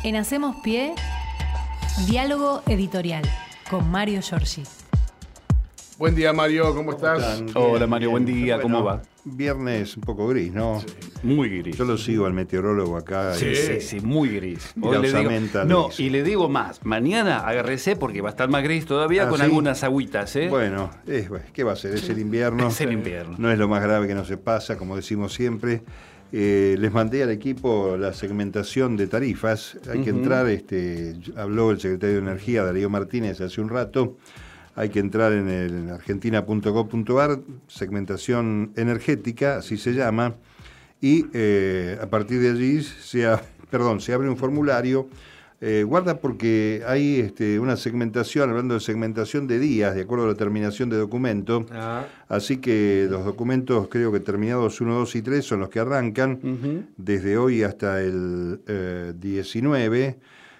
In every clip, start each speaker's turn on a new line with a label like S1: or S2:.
S1: En Hacemos Pie, diálogo editorial con Mario Giorgi.
S2: Buen día, Mario, ¿cómo estás?
S3: Bien,
S4: Hola, Mario, buen día,
S3: Bueno,
S4: ¿cómo va?
S3: Viernes un poco gris, ¿no?
S2: Sí.
S4: Muy gris.
S3: Yo lo sigo al meteorólogo acá.
S2: Sí.
S4: Sí, muy gris.
S3: Y
S4: Hoy
S3: la
S4: le digo-
S3: osamenta
S4: no,
S3: gris.
S4: y le digo más, mañana agárrese porque va a estar más gris todavía
S3: ¿Ah,
S4: con
S3: sí?
S4: algunas agüitas, ¿eh?
S3: Bueno, ¿qué va a ser? Es el invierno.
S4: Es el invierno.
S3: No es lo más grave que nos pasa, como decimos siempre. Les mandé al equipo la segmentación de tarifas. Hay que entrar, habló el secretario de Energía, Darío Martínez, hace un rato. Hay que entrar en el argentina.gov.ar, segmentación energética, así se llama, y a partir de allí se abre un formulario. Guarda porque hay una segmentación, hablando de segmentación de días, de acuerdo a la terminación de documento. Así que los documentos, creo que terminados 1, 2 y 3 son los que arrancan desde hoy hasta el 19.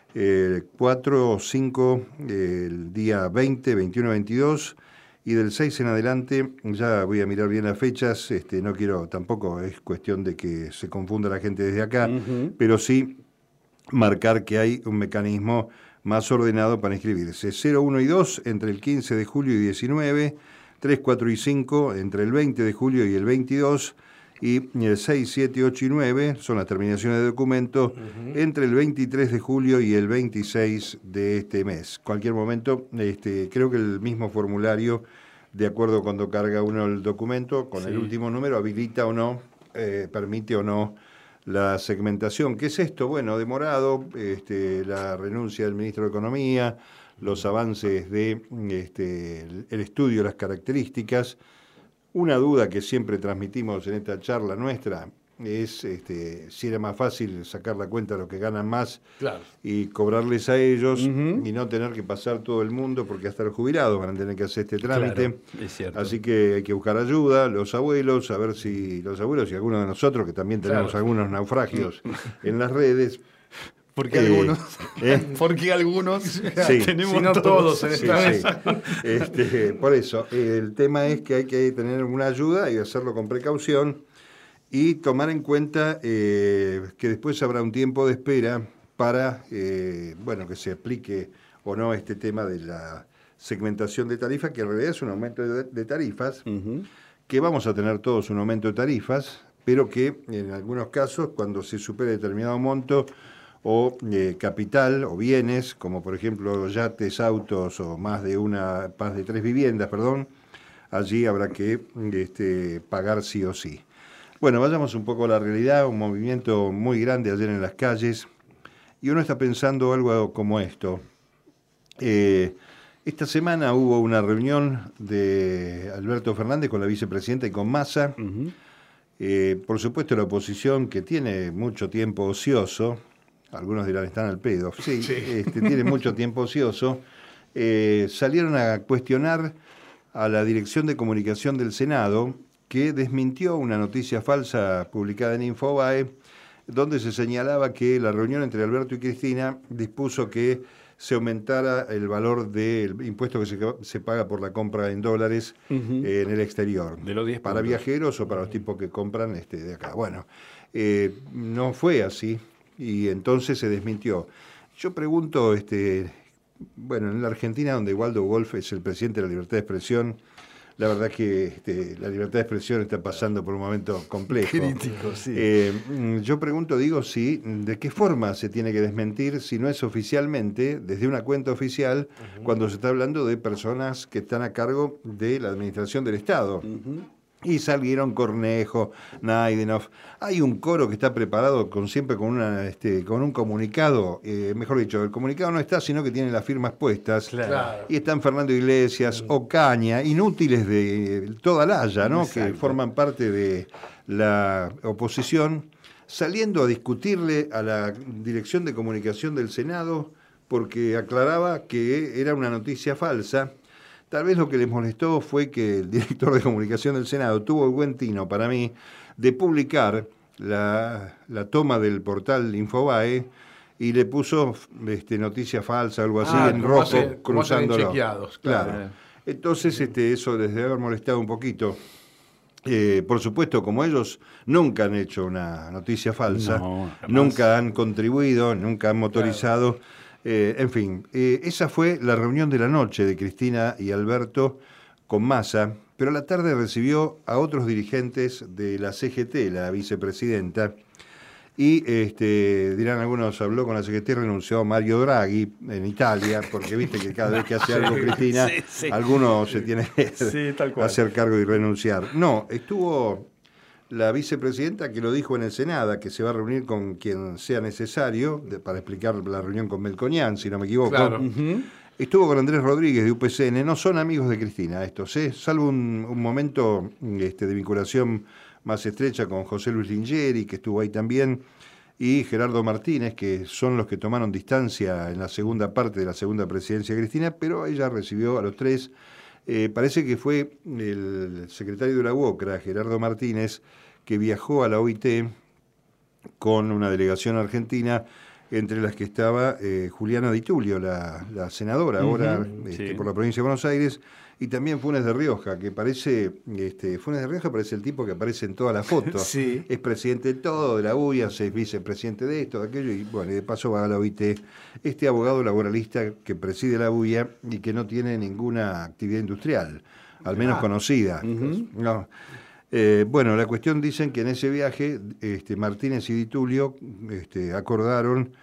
S3: 4, 5, el día 20, 21, 22 y del 6 en adelante, ya voy a mirar bien las fechas, no quiero, tampoco es cuestión de que se confunda la gente desde acá, pero sí marcar que hay un mecanismo más ordenado para inscribirse. 0, 1 y 2 entre el 15 de julio y 19, 3, 4 y 5 entre el 20 de julio y el 22, y el 6, 7, 8 y 9 son las terminaciones de documento entre el 23 de julio y el 26 de este mes. Cualquier momento, creo que el mismo formulario, de acuerdo cuando carga uno el documento, con el último número, habilita o no, permite o no la segmentación. ¿Qué es esto? Bueno, demorado, la renuncia del ministro de Economía, los avances de el estudio, las características. Una duda que siempre transmitimos en esta charla nuestra es si era más fácil sacar la cuenta de los que ganan más,
S2: Claro.
S3: y cobrarles a ellos y no tener que pasar todo el mundo, porque hasta los jubilados van a tener que hacer este trámite.
S4: Claro, es cierto.
S3: Así que hay que buscar ayuda, los abuelos, a ver si los abuelos y algunos de nosotros, que también tenemos
S2: Claro.
S3: algunos naufragios en las redes.
S4: Porque algunos, porque algunos
S3: Sí.
S4: tenemos
S2: Si no todos en
S3: Sí,
S2: esta
S3: sí.
S2: mesa.
S3: Por eso, el tema es que hay que tener una ayuda y hacerlo con precaución y tomar en cuenta que después habrá un tiempo de espera para que se aplique o no este tema de la segmentación de tarifas, que en realidad es un aumento de tarifas, que vamos a tener todos un aumento de tarifas, pero que en algunos casos, cuando se supere determinado monto, o capital o bienes, como por ejemplo yates, autos o más de 3 viviendas, allí habrá que pagar sí o sí. Bueno, vayamos un poco a la realidad, un movimiento muy grande ayer en las calles, y uno está pensando algo como esto. Esta semana hubo una reunión de Alberto Fernández con la vicepresidenta y con Massa. Por supuesto, la oposición, que tiene mucho tiempo ocioso, algunos dirán están al pedo, sí. Tiene mucho tiempo ocioso, salieron a cuestionar a la Dirección de Comunicación del Senado, que desmintió una noticia falsa publicada en Infobae, donde se señalaba que la reunión entre Alberto y Cristina dispuso que se aumentara el valor del impuesto que se paga por la compra en dólares en el exterior,
S4: De los 10
S3: para
S4: puntos.
S3: viajeros o para los tipos que compran de acá. Bueno, no fue así, y entonces se desmintió. Yo pregunto, en la Argentina, donde Waldo Wolf es el presidente de la libertad de expresión, la verdad que la libertad de expresión está pasando por un momento complejo.
S4: Crítico, sí.
S3: Yo pregunto, ¿de qué forma se tiene que desmentir si no es oficialmente, desde una cuenta oficial, cuando se está hablando de personas que están a cargo de la administración del Estado? Y salieron Cornejo, Naidenov. Hay un coro que está preparado siempre con un comunicado. Mejor dicho, el comunicado no está, sino que tiene las firmas puestas.
S2: Claro.
S3: Y están Fernando Iglesias, Ocaña, inútiles de toda la Haya, ¿no?
S4: Exacto.
S3: Que forman parte de la oposición, saliendo a discutirle a la Dirección de Comunicación del Senado porque aclaraba que era una noticia falsa. Tal vez lo que les molestó fue que el director de comunicación del Senado tuvo el buen tino, para mí, de publicar la toma del portal Infobae y le puso noticia falsa, algo así, en
S2: como
S3: rojo,
S2: hacen en
S3: cruzándolo.
S2: chequeados,
S3: Claro.
S2: claro.
S3: Entonces, eso les debe haber molestado un poquito. Por supuesto, como ellos nunca han hecho una noticia falsa, nunca han contribuido, nunca han motorizado. En fin, esa fue la reunión de la noche de Cristina y Alberto con Massa, pero a la tarde recibió a otros dirigentes de la CGT, la vicepresidenta, y dirán algunos, habló con la CGT, renunció Mario Draghi en Italia, porque viste que cada vez que hace algo Cristina, algunos se tiene que hacer cargo y renunciar. No, estuvo la vicepresidenta que lo dijo en el Senado, que se va a reunir con quien sea necesario, para explicar la reunión con Melconian, si no me equivoco.
S2: Claro.
S3: Estuvo con Andrés Rodríguez de UPCN, no son amigos de Cristina estos, salvo un momento de vinculación más estrecha con José Luis Lingeri, que estuvo ahí también, y Gerardo Martínez, que son los que tomaron distancia en la segunda parte de la segunda presidencia de Cristina, pero ella recibió a los tres. Parece que fue el secretario de la UOCRA, Gerardo Martínez, que viajó a la OIT con una delegación argentina, entre las que estaba Juliana Di Tulio, la senadora ahora por la provincia de Buenos Aires, y también Funes de Rioja, que parece, Funes de Rioja parece el tipo que aparece en todas las fotos.
S4: Sí.
S3: Es presidente de todo, de la UIA, es vicepresidente de esto, de aquello, y bueno, y de paso va a la OIT. Este abogado laboralista que preside la UIA y que no tiene ninguna actividad industrial, al menos conocida. No. Bueno, la cuestión, dicen que en ese viaje Martínez y Di Tulio acordaron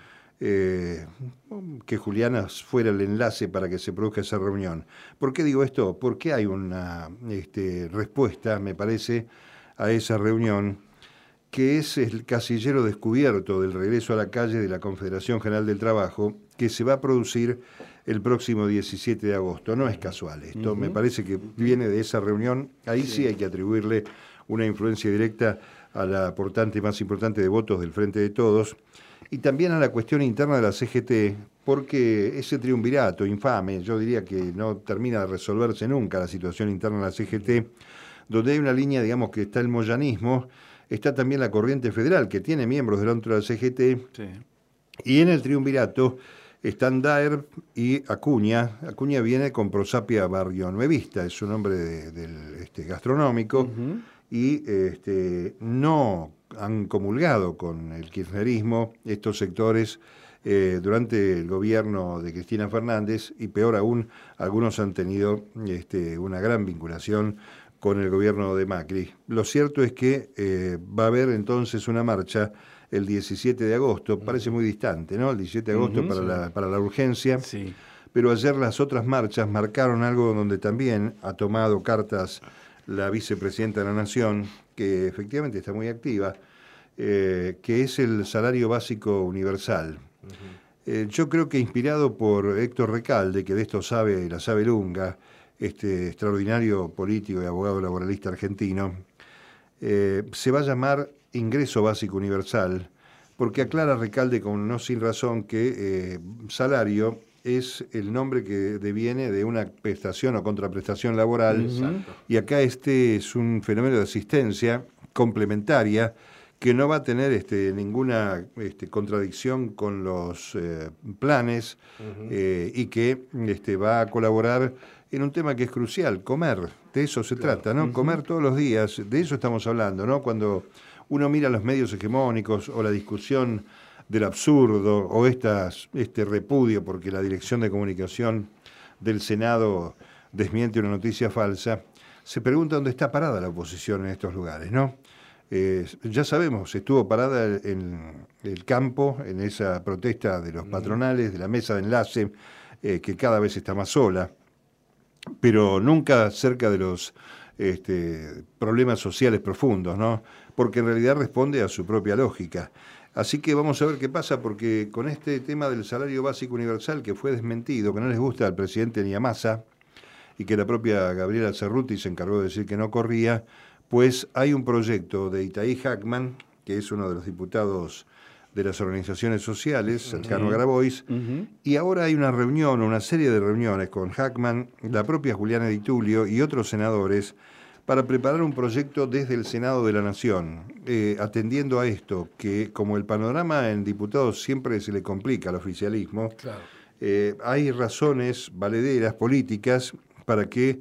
S3: que Juliana fuera el enlace para que se produzca esa reunión. ¿Por qué digo esto? Porque hay una respuesta, me parece, a esa reunión, que es el casillero descubierto del regreso a la calle de la Confederación General del Trabajo, que se va a producir el próximo 17 de agosto. No es casual esto, me parece que viene de esa reunión. Ahí sí hay que atribuirle una influencia directa a la aportante más importante de votos del Frente de Todos, y también a la cuestión interna de la CGT, porque ese triunvirato infame, yo diría que no termina de resolverse nunca la situación interna de la CGT, donde hay una línea, digamos, que está el moyanismo, está también la Corriente Federal, que tiene miembros dentro de la CGT, y en el triunvirato están Daer y Acuña. Acuña viene con Prosapia Barrio Nuevista, es un nombre del gastronómico, y no han comulgado con el kirchnerismo estos sectores durante el gobierno de Cristina Fernández, y peor aún, algunos han tenido una gran vinculación con el gobierno de Macri. Lo cierto es que va a haber entonces una marcha el 17 de agosto, parece muy distante, ¿no? El 17 de agosto para la urgencia, pero ayer las otras marchas marcaron algo donde también ha tomado cartas la vicepresidenta de la Nación, que efectivamente está muy activa, que es el salario básico universal. Yo creo que inspirado por Héctor Recalde, que de esto sabe, la sabe lunga, extraordinario político y abogado laboralista argentino, se va a llamar Ingreso Básico Universal, porque aclara Recalde con no sin razón que salario es el nombre que deviene de una prestación o contraprestación laboral, y acá es un fenómeno de asistencia complementaria que no va a tener ninguna contradicción con los planes, y que va a colaborar en un tema que es crucial, comer. De eso se trata, ¿no? Comer todos los días, de eso estamos hablando, ¿no? Cuando uno mira los medios hegemónicos o la discusión del absurdo o este repudio porque la Dirección de Comunicación del Senado desmiente una noticia falsa, se pregunta dónde está parada la oposición en estos lugares, ¿no? Ya sabemos, estuvo parada en el campo, en esa protesta de los patronales, de la mesa de enlace, que cada vez está más sola, pero nunca cerca de los problemas sociales profundos, ¿no? Porque en realidad responde a su propia lógica. Así que vamos a ver qué pasa, porque con este tema del salario básico universal, que fue desmentido, que no les gusta al presidente ni a Massa, y que la propia Gabriela Cerruti se encargó de decir que no corría, pues hay un proyecto de Itaí Hackman, que es uno de los diputados de las organizaciones sociales, cercano a Grabois, y ahora hay una reunión, una serie de reuniones con Hackman, la propia Juliana Di Tulio y otros senadores, para preparar un proyecto desde el Senado de la Nación, atendiendo a esto, que como el panorama en diputados siempre se le complica al oficialismo, hay razones valederas políticas para que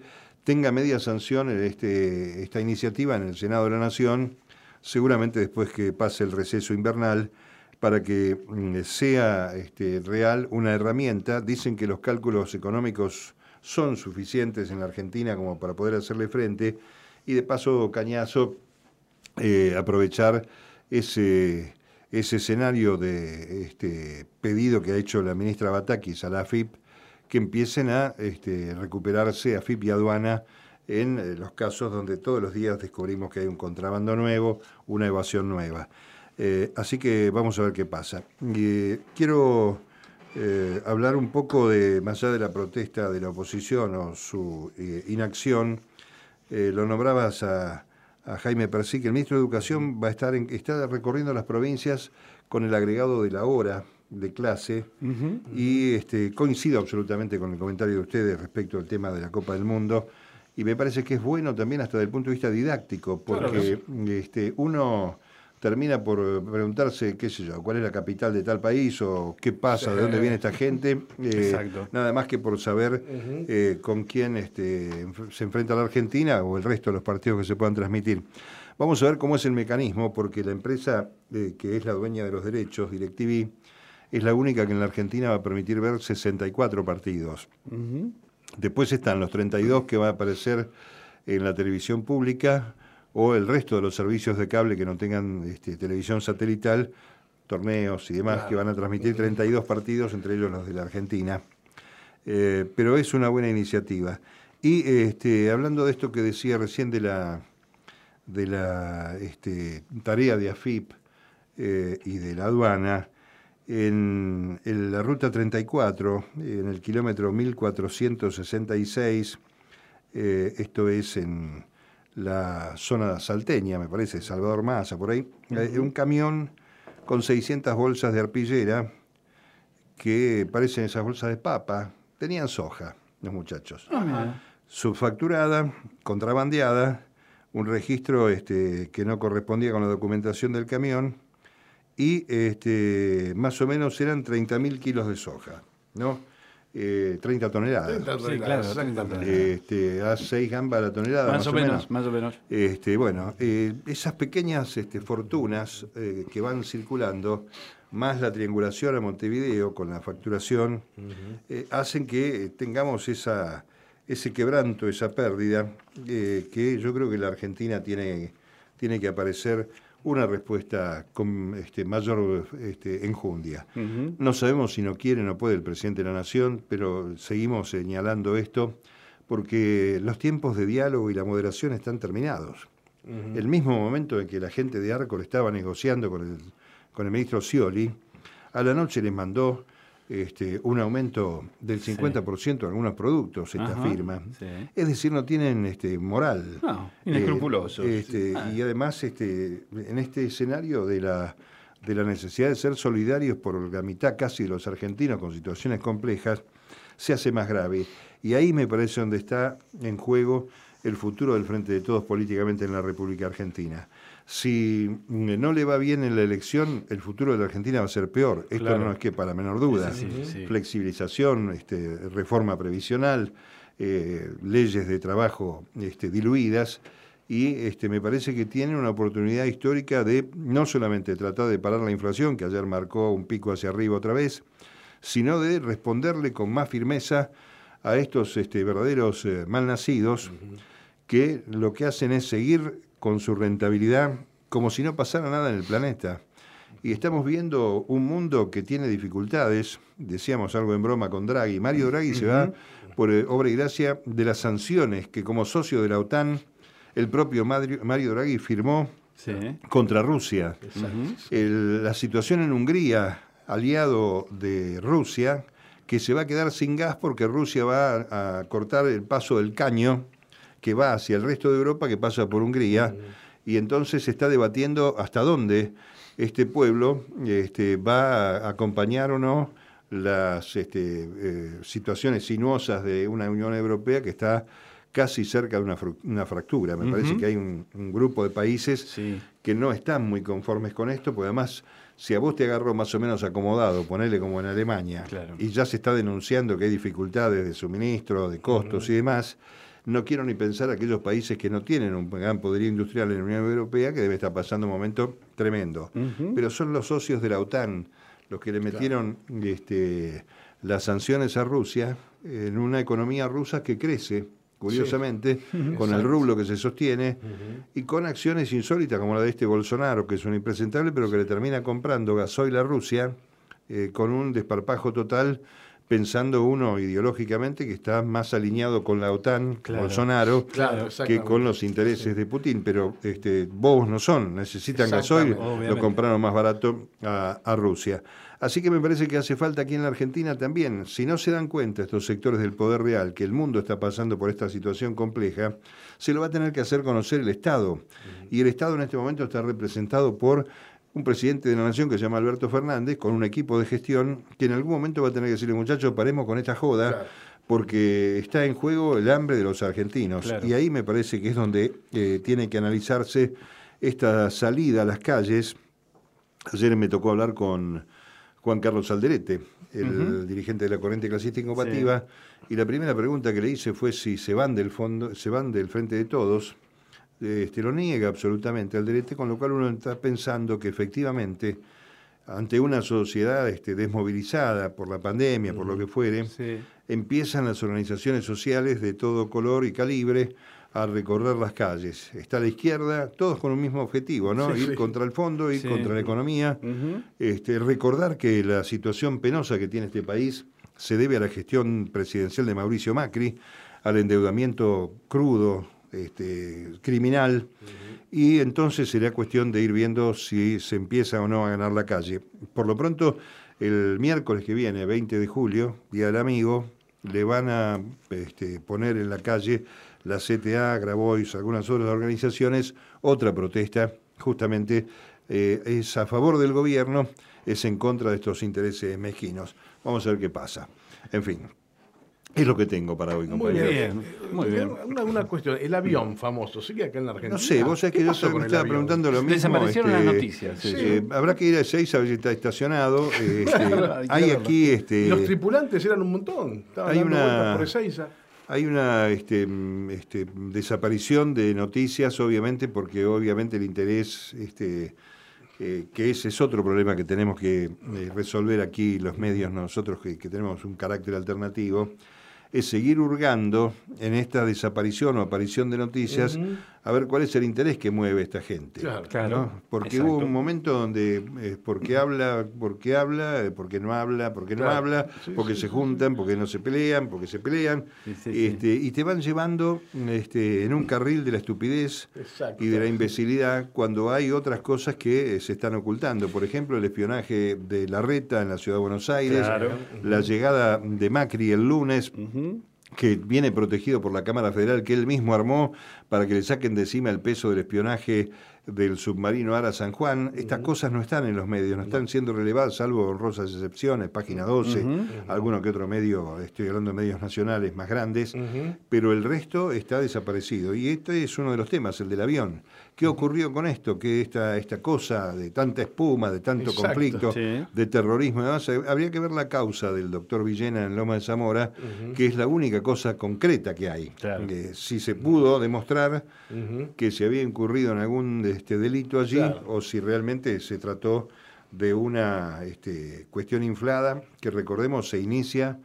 S3: tenga media sanción esta iniciativa en el Senado de la Nación, seguramente después que pase el receso invernal, para que sea real una herramienta. Dicen que los cálculos económicos son suficientes en la Argentina como para poder hacerle frente, y de paso, Cañazo, aprovechar ese escenario de pedido que ha hecho la ministra Batakis a la AFIP, que empiecen a recuperarse AFIP y aduana en los casos donde todos los días descubrimos que hay un contrabando nuevo, una evasión nueva. Así que vamos a ver qué pasa. Quiero hablar un poco más allá de la protesta de la oposición o su inacción. Lo nombrabas a Jaime Persí, que el ministro de Educación va a está recorriendo las provincias con el agregado de la hora de clase, y coincido absolutamente con el comentario de ustedes respecto al tema de la Copa del Mundo, y me parece que es bueno también hasta desde el punto de vista didáctico, porque uno termina por preguntarse, qué sé yo, cuál es la capital de tal país, o qué pasa, de dónde viene esta gente, nada más que por saber con quién se enfrenta la Argentina o el resto de los partidos que se puedan transmitir. Vamos a ver cómo es el mecanismo, porque la empresa que es la dueña de los derechos, DirecTV, es la única que en la Argentina va a permitir ver 64 partidos. Después están los 32 que va a aparecer en la televisión pública, o el resto de los servicios de cable que no tengan televisión satelital, torneos y demás, que van a transmitir 32 partidos, entre ellos los de la Argentina. Pero es una buena iniciativa. Y hablando de esto que decía recién de la tarea de AFIP y de la aduana, en la ruta 34, en el kilómetro 1466, esto es en la zona salteña, me parece, Salvador Massa, por ahí, un camión con 600 bolsas de arpillera, que parecen esas bolsas de papa, tenían soja, los muchachos. Subfacturada, contrabandeada, un registro que no correspondía con la documentación del camión, y más o menos eran 30.000 kilos de soja, ¿no? 30 toneladas.
S2: 30
S4: Sí, claro, 30 toneladas.
S3: A 6 gambas la tonelada.
S4: Más o menos.
S3: Bueno, esas pequeñas fortunas que van circulando, más la triangulación a Montevideo con la facturación, hacen que tengamos ese quebranto, esa pérdida, que yo creo que la Argentina tiene que aparecer una respuesta con mayor enjundia. No sabemos si no quiere o no puede el presidente de la Nación, pero seguimos señalando esto porque los tiempos de diálogo y la moderación están terminados. El mismo momento en que la gente de Arcor estaba negociando con el ministro Scioli, a la noche les mandó un aumento del 50% en algunos productos, esta firma. Sí. Es decir, no tienen moral.
S4: No, inescrupulosos.
S3: Y además, en este escenario de la necesidad de ser solidarios por la mitad casi de los argentinos con situaciones complejas, se hace más grave. Y ahí me parece donde está en juego el futuro del Frente de Todos políticamente en la República Argentina. Si no le va bien en la elección, el futuro de la Argentina va a ser peor. Esto no es que para la menor duda. Sí. Flexibilización, reforma previsional, leyes de trabajo diluidas, y me parece que tiene una oportunidad histórica de no solamente tratar de parar la inflación, que ayer marcó un pico hacia arriba otra vez, sino de responderle con más firmeza a estos verdaderos malnacidos, que lo que hacen es seguir con su rentabilidad como si no pasara nada en el planeta. Y estamos viendo un mundo que tiene dificultades. Decíamos algo en broma con Draghi. Mario Draghi se va por obra y gracia de las sanciones que, como socio de la OTAN, el propio Mario Draghi firmó contra Rusia. La situación en Hungría, aliado de Rusia, que se va a quedar sin gas porque Rusia va a cortar el paso del caño que va hacia el resto de Europa, que pasa por Hungría, y entonces se está debatiendo hasta dónde este pueblo va a acompañar o no las situaciones sinuosas de una Unión Europea que está casi cerca de una fractura. Me parece que hay un grupo de países que no están muy conformes con esto, porque además, si a vos te agarró más o menos acomodado, ponele como en Alemania, y ya se está denunciando que hay dificultades de suministro, de costos y demás, No quiero ni pensar aquellos países que no tienen un gran poderío industrial en la Unión Europea, que debe estar pasando un momento tremendo. Pero son los socios de la OTAN los que le metieron las sanciones a Rusia en una economía rusa que crece, curiosamente, con el rublo que se sostiene y con acciones insólitas como la de Bolsonaro, que es un impresentable, pero que le termina comprando gasoil a Rusia con un desparpajo total, pensando uno ideológicamente que está más alineado con la OTAN, Bolsonaro, que con los intereses de Putin, pero bobos no son, necesitan gasoil, lo compraron más barato a Rusia. Así que me parece que hace falta aquí en la Argentina también, si no se dan cuenta estos sectores del poder real que el mundo está pasando por esta situación compleja, se lo va a tener que hacer conocer el Estado. Y el Estado en este momento está representado por un presidente de la nación que se llama Alberto Fernández, con un equipo de gestión que en algún momento va a tener que decirle, muchachos, paremos con esta joda, porque está en juego el hambre de los argentinos. Y ahí me parece que es donde tiene que analizarse esta salida a las calles. Ayer me tocó hablar con Juan Carlos Alderete, el dirigente de la Corriente Clasista Incombativa, y la primera pregunta que le hice fue si se van del Frente de Todos. Lo niega absolutamente Alderete, con lo cual uno está pensando que efectivamente ante una sociedad desmovilizada por la pandemia, por lo que fuere, empiezan las organizaciones sociales de todo color y calibre a recorrer las calles. Está la izquierda, todos con un mismo objetivo, ¿no? Ir contra el fondo, ir contra la economía, recordar que la situación penosa que tiene este país se debe a la gestión presidencial de Mauricio Macri, al endeudamiento crudo, criminal, y entonces será cuestión de ir viendo si se empieza o no a ganar la calle. Por lo pronto, el miércoles que viene, 20 de julio, Día del Amigo, le van a poner en la calle la CTA, Grabois, algunas otras organizaciones, otra protesta, justamente es a favor del gobierno, es en contra de estos intereses mezquinos. Vamos a ver qué pasa. En fin. Es lo que tengo para hoy, compañero.
S2: Muy bien. Una cuestión, el avión famoso, ¿sigue acá en la Argentina?
S3: No sé, vos sabés que yo me estaba preguntando lo mismo.
S4: Desaparecieron las noticias.
S3: Habrá que ir a Ezeiza a ver si está estacionado. Hay aquí...
S2: Y los tripulantes eran un montón, estaban dando vueltas por Ezeiza.
S3: Hay una desaparición de noticias, obviamente, porque obviamente el interés... que ese es otro problema que tenemos que resolver aquí los medios, nosotros que tenemos un carácter alternativo, es seguir hurgando en esta desaparición o aparición de noticias, a ver cuál es el interés que mueve esta gente. ¿No? Porque hubo un momento donde porque habla, porque no habla, porque se juntan, porque no se pelean, porque se pelean, y te van llevando en un carril de la estupidez y de la imbecilidad cuando hay otras cosas que se están ocultando. Por ejemplo, el espionaje de Larreta en la Ciudad de Buenos Aires, la llegada de Macri el lunes, que viene protegido por la Cámara Federal, que él mismo armó para que le saquen de encima el peso del espionaje del submarino Ara San Juan. Estas cosas no están en los medios, no están siendo relevadas, salvo honrosas excepciones, Página 12, alguno que otro medio, estoy hablando de medios nacionales más grandes, pero el resto está desaparecido. Y este es uno de los temas, el del avión. ¿Qué ocurrió con esto? Que esta cosa de tanta espuma, de tanto conflicto, de terrorismo y demás, habría que ver la causa del doctor Villena en Loma de Zamora, que es la única cosa concreta que hay. Si se pudo demostrar que se había incurrido en algún delito allí, o si realmente se trató de una cuestión inflada, que recordemos se inicia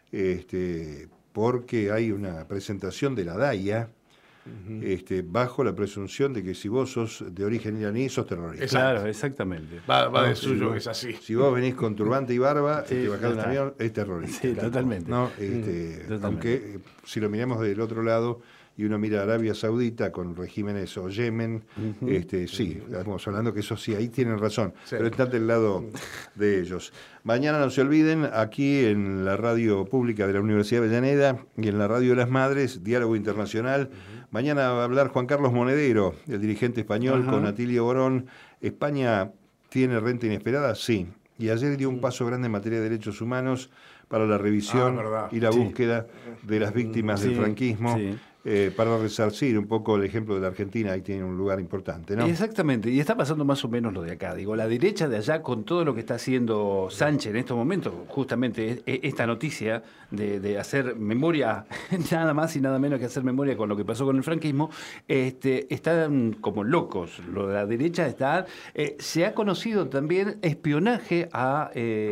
S3: porque hay una presentación de la DAIA, bajo la presunción de que si vos sos de origen iraní, sos terrorista.
S4: Claro, exactamente.
S2: Va de suyo, es así.
S3: Si vos venís con turbante y barba, te bajás del avión, es terrorista.
S4: Sí, totalmente.
S3: ¿No? Aunque si lo miramos del otro lado y uno mira Arabia Saudita con regímenes o Yemen, sí, estamos hablando que eso sí, ahí tienen razón, pero están del lado de ellos. Mañana no se olviden, aquí en la radio pública de la Universidad de Avellaneda y en la radio de las Madres, Diálogo Internacional. Mañana va a hablar Juan Carlos Monedero, el dirigente español, con Atilio Borón. ¿España tiene renta inesperada? Sí. Y ayer dio un paso grande en materia de derechos humanos para la revisión y la búsqueda de las víctimas del franquismo. para resarcir un poco el ejemplo de la Argentina, ahí tiene un lugar importante, ¿no?
S4: Exactamente, y está pasando más o menos lo de acá. Digo, la derecha de allá, con todo lo que está haciendo Sánchez en estos momentos, justamente esta noticia de hacer memoria, nada más y nada menos que hacer memoria con lo que pasó con el franquismo, están como locos. Lo de la derecha está... se ha conocido también espionaje al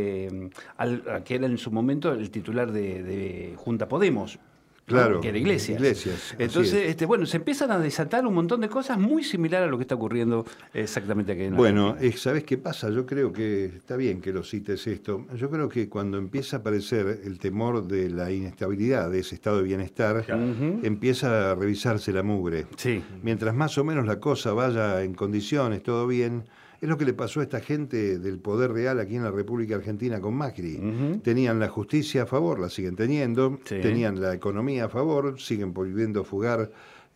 S4: que era en su momento el titular de Junta Podemos.
S3: Claro,
S4: que era Iglesias. Entonces, bueno, se empiezan a desatar un montón de cosas muy similar a lo que está ocurriendo exactamente aquí en
S3: Bueno, ¿sabés qué pasa? Yo creo que está bien que lo cites esto. Yo creo que cuando empieza a aparecer el temor de la inestabilidad de ese estado de bienestar, empieza a revisarse la mugre.
S4: Sí.
S3: Mientras más o menos la cosa vaya en condiciones, todo bien. Es lo que le pasó a esta gente del poder real aquí en la República Argentina con Macri. Tenían la justicia a favor, la siguen teniendo, tenían la economía a favor, siguen volviendo a fugar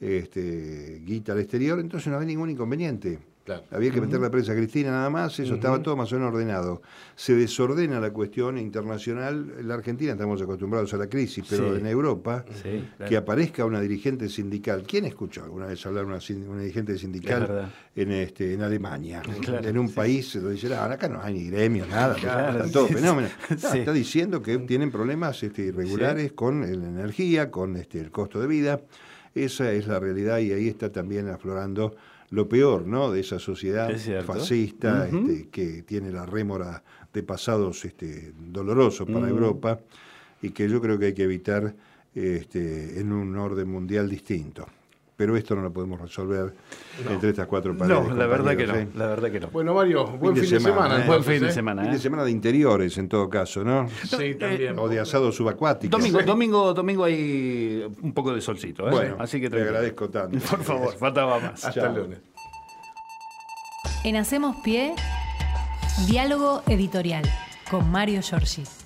S3: guita al exterior, entonces no había ningún inconveniente. Claro. Había que meter la prensa a Cristina nada más, eso estaba todo más o menos ordenado. Se desordena la cuestión internacional. En la Argentina estamos acostumbrados a la crisis, pero en Europa, que aparezca una dirigente sindical. ¿Quién escuchó alguna vez hablar una dirigente sindical en Alemania? Claro, en un país donde dicen, acá no hay ni gremios, nada, está todo fenómeno. Está diciendo que tienen problemas irregulares con la energía, con el costo de vida. Esa es la realidad y ahí está también aflorando lo peor, ¿no?, de esa sociedad fascista que tiene la rémora de pasados dolorosos para Europa y que yo creo que hay que evitar en un orden mundial distinto. Pero esto no lo podemos resolver entre estas cuatro paredes.
S4: No, la verdad que no, la verdad que no.
S2: Bueno, Mario, buen fin de semana.
S4: Buen fin de semana.
S3: Fin de semana de interiores, en todo caso, ¿no?
S2: Sí, también.
S3: O de asado subacuático.
S4: Domingo hay un poco de solcito, ¿eh?
S3: Bueno,
S4: así que
S3: te agradezco tanto.
S4: Por favor, faltaba más.
S2: Hasta el lunes.
S1: En Hacemos Pie, diálogo editorial con Mario Giorgi.